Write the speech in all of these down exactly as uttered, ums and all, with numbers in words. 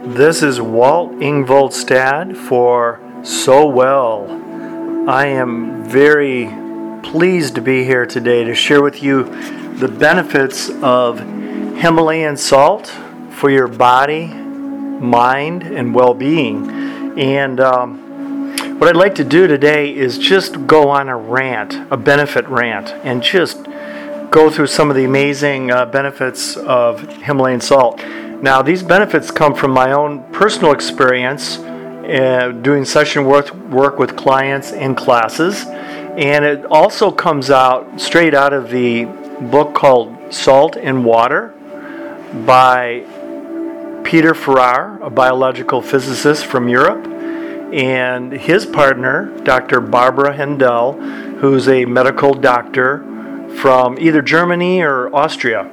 This is Walt Ingvold Stad for So Well. I am very pleased to be here today to share with you the benefits of Himalayan salt for your body, mind, and well-being. And um, what I'd like to do today is just go on a rant, a benefit rant, and just go through some of the amazing uh, benefits of Himalayan salt. Now, these benefits come from my own personal experience uh, doing session work, work with clients in classes, and it also comes out straight out of the book called Salt and Water by Peter Farrar, a biological physicist from Europe, and his partner, Doctor Barbara Hendel, who's a medical doctor from either Germany or Austria.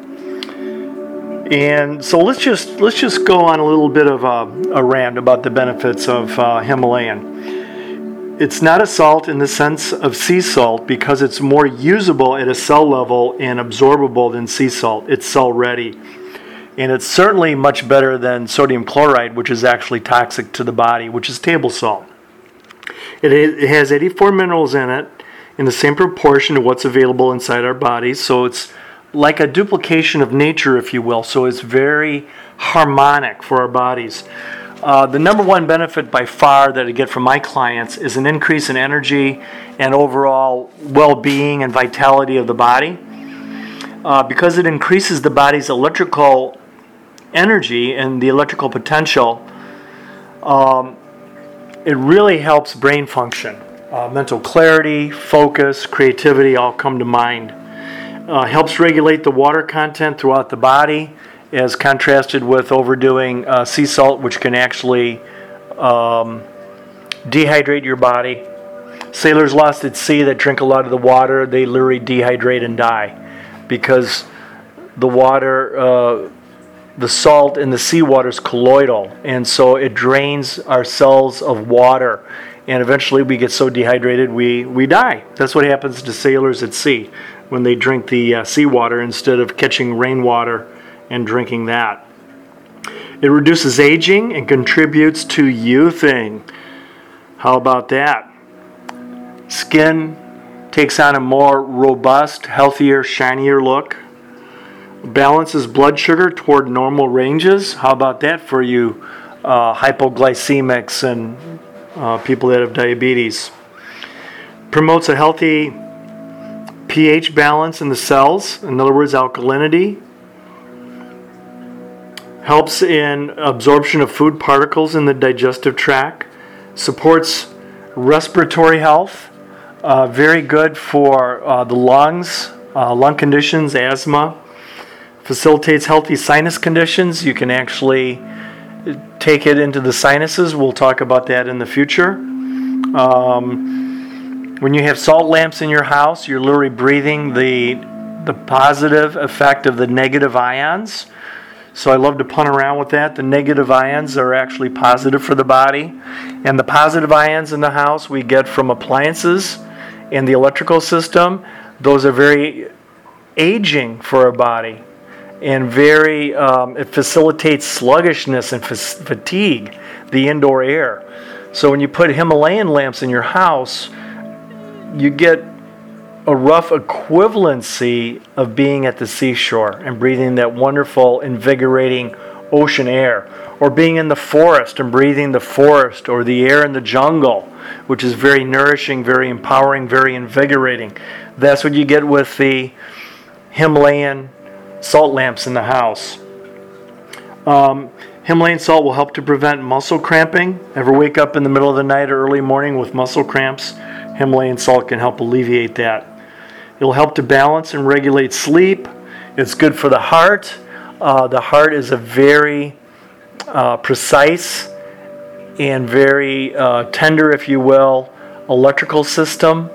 And so let's just let's just go on a little bit of a, a rant about the benefits of uh, Himalayan. It's not a salt in the sense of sea salt because it's more usable at a cell level and absorbable than sea salt. It's cell ready. And it's certainly much better than sodium chloride, which is actually toxic to the body, which is table salt. It, it has eighty-four minerals in it in the same proportion to what's available inside our bodies. So it's like a duplication of nature, if you will. So it's very harmonic for our bodies. Uh, the number one benefit by far that I get from my clients is an increase in energy and overall well-being and vitality of the body. Uh, because it increases the body's electrical energy and the electrical potential, um, it really helps brain function. Uh, mental clarity, focus, creativity all come to mind. Uh, helps regulate the water content throughout the body, as contrasted with overdoing uh, sea salt, which can actually um, dehydrate your body. Sailors lost at sea that drink a lot of the water, they literally dehydrate and die because the water, uh, the salt in the seawater is colloidal, and so it drains our cells of water, and eventually we get so dehydrated we, we die. That's what happens to sailors at sea when they drink the uh, seawater instead of catching rainwater and drinking that. It reduces aging and contributes to youthing. How about that? Skin takes on a more robust, healthier, shinier look. Balances blood sugar toward normal ranges. How about that for you uh, hypoglycemics and uh, people that have diabetes? Promotes a healthy pH balance in the cells, in other words, alkalinity. Helps in absorption of food particles in the digestive tract. Supports respiratory health. Uh, very good for uh, the lungs, uh, lung conditions, asthma. Facilitates healthy sinus conditions. You can actually take it into the sinuses. We'll talk about that in the future. Um, When you have salt lamps in your house, you're literally breathing the the positive effect of the negative ions. So I love to punt around with that. The negative ions are actually positive for the body. And the positive ions in the house we get from appliances and the electrical system. Those are very aging for our body. And very, um, it facilitates sluggishness and f- fatigue, the indoor air. So when you put Himalayan lamps in your house, you get a rough equivalency of being at the seashore and breathing that wonderful, invigorating ocean air, or being in the forest and breathing the forest or the air in the jungle, which is very nourishing, very empowering, very invigorating. That's what you get with the Himalayan salt lamps in the house. Um, Himalayan salt will help to prevent muscle cramping. Ever wake up in the middle of the night or early morning with muscle cramps? Himalayan salt can help alleviate that. It'll help to balance and regulate sleep. It's good for the heart. Uh, the heart is a very uh, precise and very uh, tender, if you will, electrical system.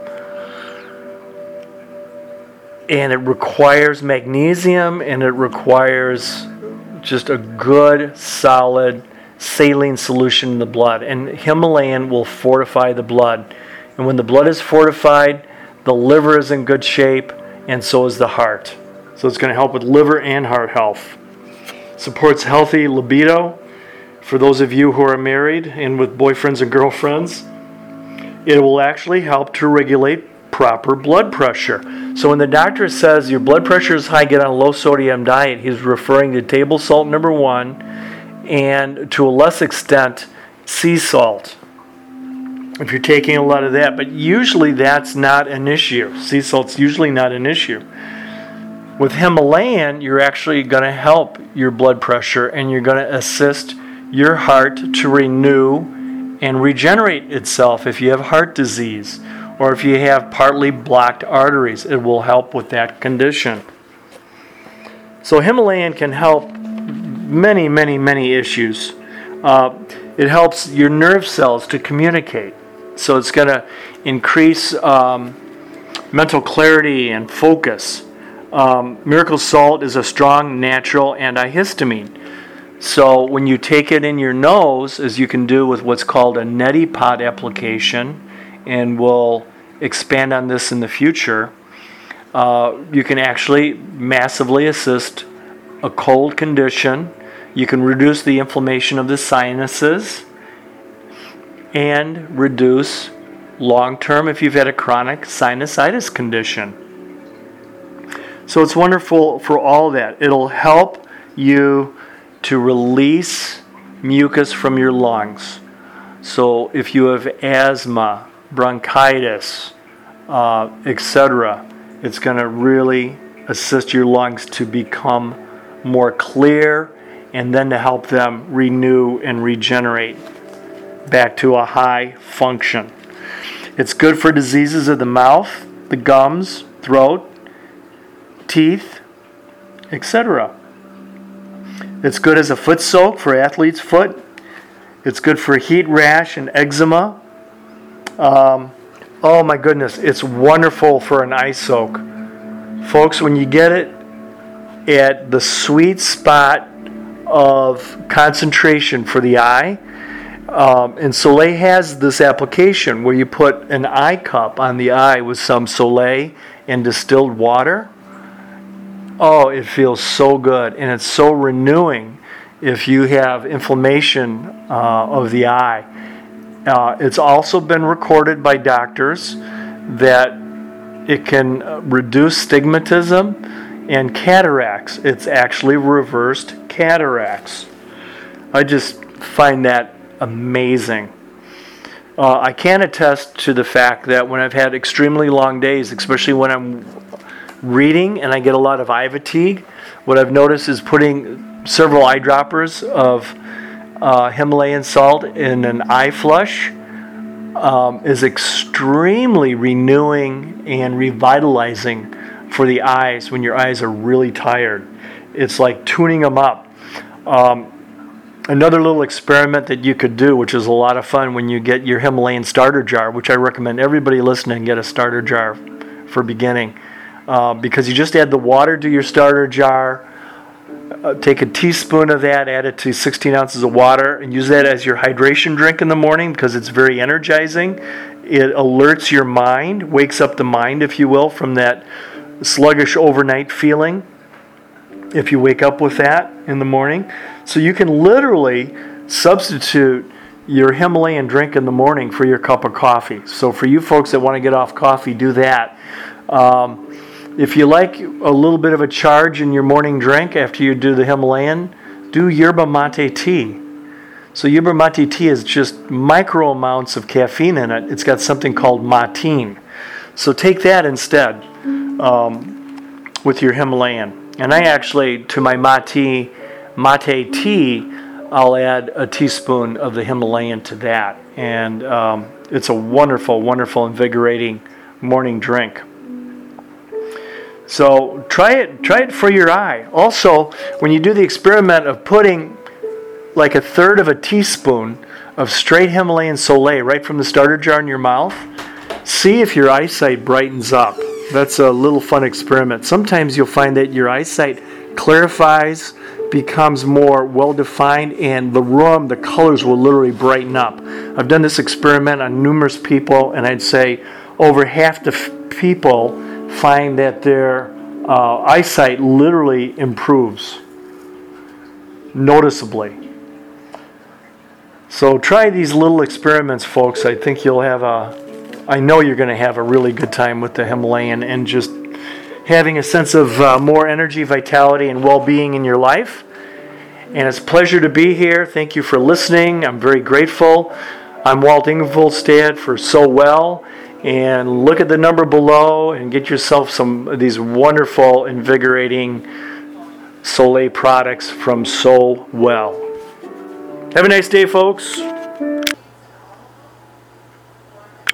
And it requires magnesium, and it requires just a good, solid saline solution in the blood. And Himalayan will fortify the blood. And when the blood is fortified, the liver is in good shape, and so is the heart. So it's going to help with liver and heart health. Supports healthy libido, for those of you who are married and with boyfriends and girlfriends, it will actually help to regulate proper blood pressure. So when the doctor says your blood pressure is high, get on a low sodium diet, he's referring to table salt number one and to a less extent sea salt, if you're taking a lot of that. But usually that's not an issue. Sea salt's usually not an issue. With Himalayan, you're actually going to help your blood pressure and you're going to assist your heart to renew and regenerate itself. If you have heart disease or if you have partly blocked arteries, it will help with that condition. So Himalayan can help many, many, many issues. Uh, it helps your nerve cells to communicate. So it's going to increase um, mental clarity and focus. Um, Miracle Salt is a strong natural antihistamine. So when you take it in your nose, as you can do with what's called a neti pot application, and we'll expand on this in the future, uh, you can actually massively assist a cold condition. You can reduce the inflammation of the sinuses and reduce long-term if you've had a chronic sinusitis condition. So it's wonderful for all that. It'll help you to release mucus from your lungs. So if you have asthma, bronchitis, uh, et cetera, it's going to really assist your lungs to become more clear and then to help them renew and regenerate back to a high function. It's good for diseases of the mouth, the gums, throat, teeth, et cetera. It's good as a foot soak for athlete's foot. It's good for heat rash and eczema. Um, oh my goodness, it's wonderful for an eye soak. Folks, when you get it at the sweet spot of concentration for the eye, um, and Soleil has this application where you put an eye cup on the eye with some Soleil and distilled water. Oh, it feels so good, and it's so renewing if you have inflammation uh, of the eye. Uh, it's also been recorded by doctors that it can reduce stigmatism and cataracts. It's actually reversed cataracts. I just find that amazing. Uh, I can attest to the fact that when I've had extremely long days, especially when I'm reading and I get a lot of eye fatigue, what I've noticed is putting several eyedroppers of uh, Himalayan salt in an eye flush um, is extremely renewing and revitalizing for the eyes when your eyes are really tired. It's like tuning them up. Um, another little experiment that you could do, which is a lot of fun when you get your Himalayan starter jar, which I recommend everybody listening get a starter jar for beginning. Uh, because you just add the water to your starter jar, uh, take a teaspoon of that, add it to sixteen ounces of water, and use that as your hydration drink in the morning because it's very energizing. It alerts your mind, wakes up the mind, if you will, from that sluggish overnight feeling, if you wake up with that in the morning. So you can literally substitute your Himalayan drink in the morning for your cup of coffee. So for you folks that want to get off coffee, do that. Um, If you like a little bit of a charge in your morning drink after you do the Himalayan, do yerba mate tea. So yerba mate tea is just micro amounts of caffeine in it. It's got something called matine. So take that instead um, with your Himalayan. And I actually, to my mate, mate tea, I'll add a teaspoon of the Himalayan to that. And um, it's a wonderful, wonderful, invigorating morning drink. So try it try it for your eye. Also, when you do the experiment of putting like a third of a teaspoon of straight Himalayan Soleil right from the starter jar in your mouth, see if your eyesight brightens up. That's a little fun experiment. Sometimes you'll find that your eyesight clarifies, becomes more well-defined, and the room, the colors will literally brighten up. I've done this experiment on numerous people, and I'd say over half the f- people find that their uh, eyesight literally improves noticeably. So try these little experiments, folks. I think you'll have a, I know you're going to have a really good time with the Himalayan and just having a sense of uh, more energy, vitality, and well-being in your life. And it's a pleasure to be here. Thank you for listening. I'm very grateful. I'm Walt Ingolstadt for So Well. And look at the number below and get yourself some of these wonderful, invigorating Soleil products from So Well. Have a nice day, folks.